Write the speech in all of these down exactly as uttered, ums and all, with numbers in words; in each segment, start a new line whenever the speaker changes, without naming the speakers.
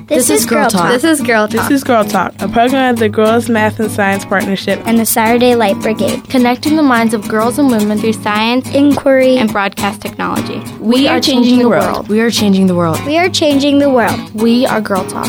This, this is Girl Talk.
This is Girl Talk.
This is Girl Talk, a program of the Girls Math and Science Partnership
and the Saturday Light Brigade,
connecting the minds of girls and women through science,
inquiry,
and broadcast technology.
We, we are, are changing, changing the world. world.
We are changing the world.
We are changing the world.
We are Girl Talk.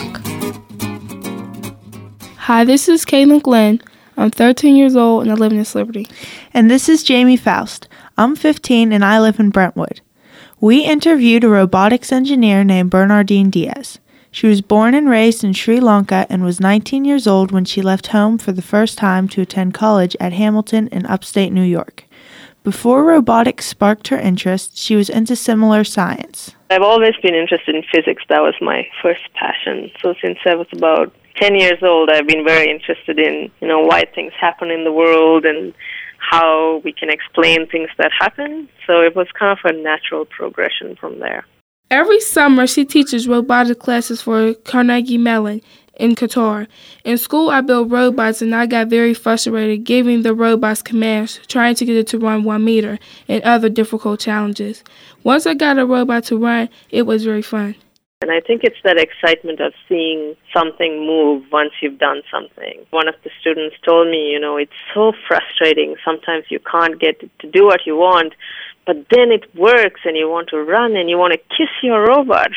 Hi, this is Caitlin Glenn. I'm thirteen years old and I live in East Liberty.
And this is Jamie Faust. I'm fifteen and I live in Brentwood. We interviewed a robotics engineer named Bernardine Diaz. She was born and raised in Sri Lanka and was nineteen years old when she left home for the first time to attend college at Hamilton in upstate New York. Before robotics sparked her interest, she was into similar science.
I've always been interested in physics. That was my first passion. So since I was about ten years old, I've been very interested in, you know, why things happen in the world and how we can explain things that happen. So it was kind of a natural progression from there.
Every summer, she teaches robotic classes for Carnegie Mellon in Qatar. In school, I built robots, and I got very frustrated giving the robots commands, trying to get it to run one meter, and other difficult challenges. Once I got a robot to run, it was very fun.
And I think it's that excitement of seeing something move once you've done something. One of the students told me, you know, it's so frustrating. Sometimes you can't get it to do what you want, but then it works and you want to run and you want to kiss your robot.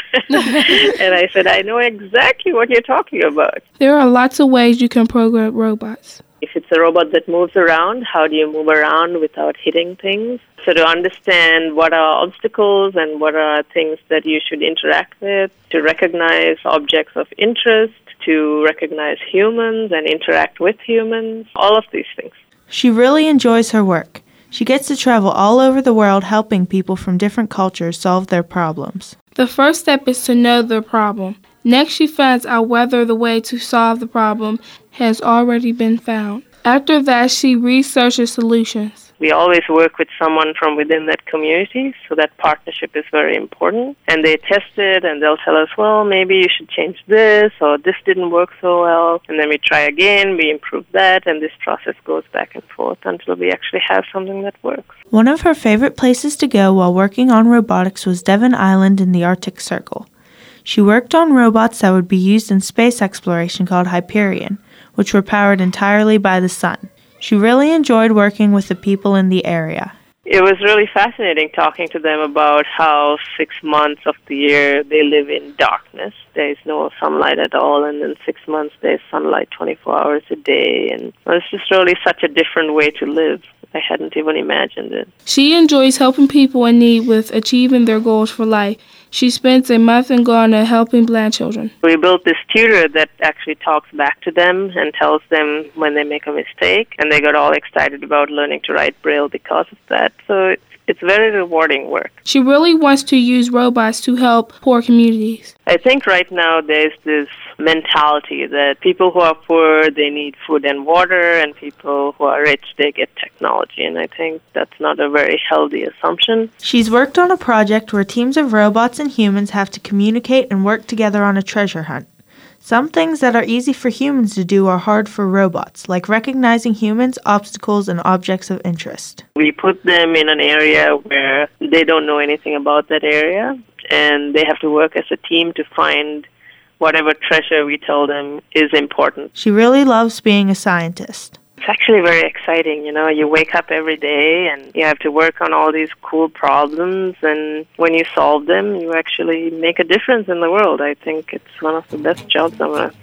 And I said, I know exactly what you're talking about.
There are lots of ways you can program robots.
If it's a robot that moves around, how do you move around without hitting things? So to understand what are obstacles and what are things that you should interact with, to recognize objects of interest, to recognize humans and interact with humans, all of these things.
She really enjoys her work. She gets to travel all over the world helping people from different cultures solve their problems.
The first step is to know the problem. Next, she finds out whether the way to solve the problem has already been found. After that, she researches solutions.
We always work with someone from within that community, so that partnership is very important. And they test it, and they'll tell us, well, maybe you should change this, or this didn't work so well. And then we try again, we improve that, and this process goes back and forth until we actually have something that works.
One of her favorite places to go while working on robotics was Devon Island in the Arctic Circle. She worked on robots that would be used in space exploration called Hyperion, which were powered entirely by the sun. She really enjoyed working with the people in the area.
It was really fascinating talking to them about how six months of the year they live in darkness. There is no sunlight at all, and in six months there's sunlight twenty-four hours a day. And it's just really such a different way to live. I hadn't even imagined it.
She enjoys helping people in need with achieving their goals for life. She spends a month in Ghana helping blind children.
We built this tutor that actually talks back to them and tells them when they make a mistake, and they got all excited about learning to write Braille because of that. So it's, it's very rewarding work.
She really wants to use robots to help poor communities.
I think right now there's this mentality that people who are poor, they need food and water, and people who are rich, they get technology. And I think that's not a very healthy assumption.
She's worked on a project where teams of robots and humans have to communicate and work together on a treasure hunt. Some things that are easy for humans to do are hard for robots, like recognizing humans, obstacles, and objects of interest.
We put them in an area where they don't know anything about that area, and they have to work as a team to find whatever treasure we tell them is important.
She really loves being a scientist.
It's actually very exciting, you know. You wake up every day and you have to work on all these cool problems, and when you solve them, you actually make a difference in the world. I think it's one of the best jobs on earth.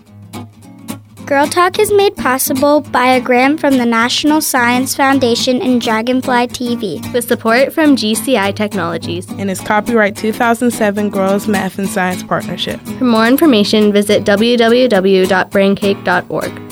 Girl Talk is made possible by a grant from the National Science Foundation and Dragonfly T V,
with support from G C I Technologies,
and is copyright two thousand seven Girls Math and Science Partnership.
For more information, visit w w w dot braincake dot org.